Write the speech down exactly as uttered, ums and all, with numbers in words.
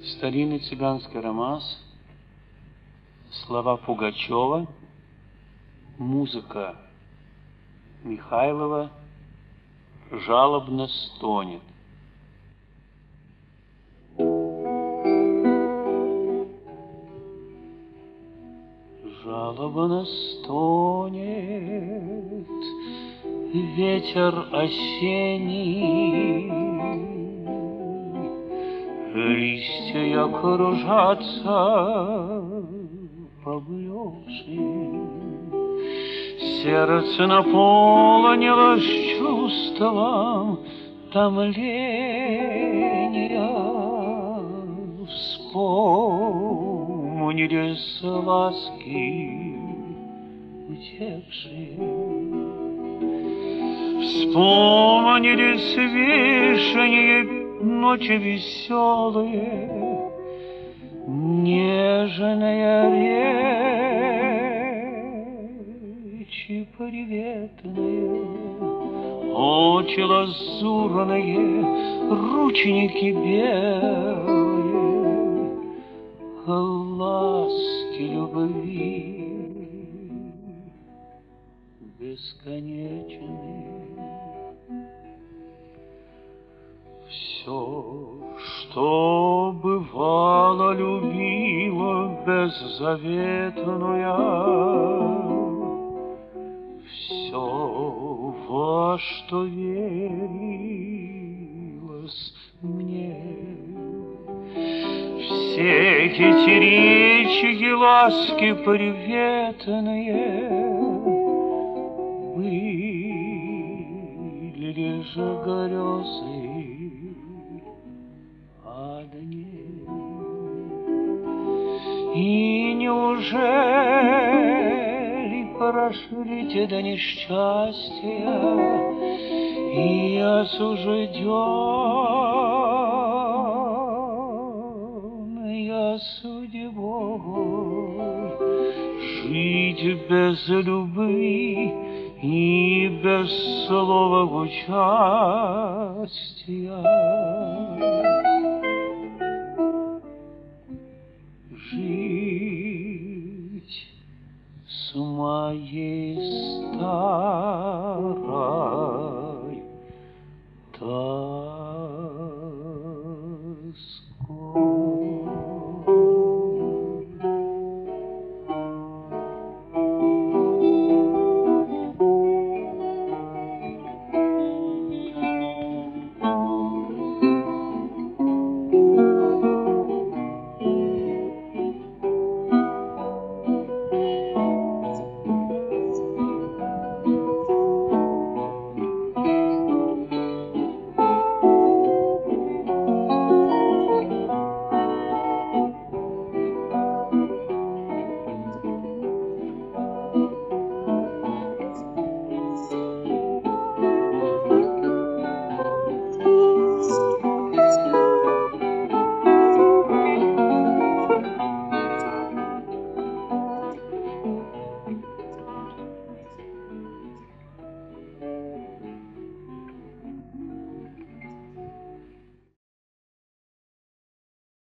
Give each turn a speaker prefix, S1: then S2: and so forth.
S1: Старинный цыганский романс, слова Пугачева, музыка Михайлова, жалобно стонет. Жалобно стонет ветер осенний, листья кружатся поблекшие, сердце наполнилось чувством томления. Вспомнились ласки утекшие, вспомнились вишни ночи веселые, нежная речи приветные, очи лазурные, ручники белые, ласки любви бесконечные. Все, что бывало, любила беззаветная, все, во что верилось мне, все эти речи, ласки приветные были лишь грезы одни. И неужели прошли те до несчастья, и осужденная судьбой жить без любви и без слова участия?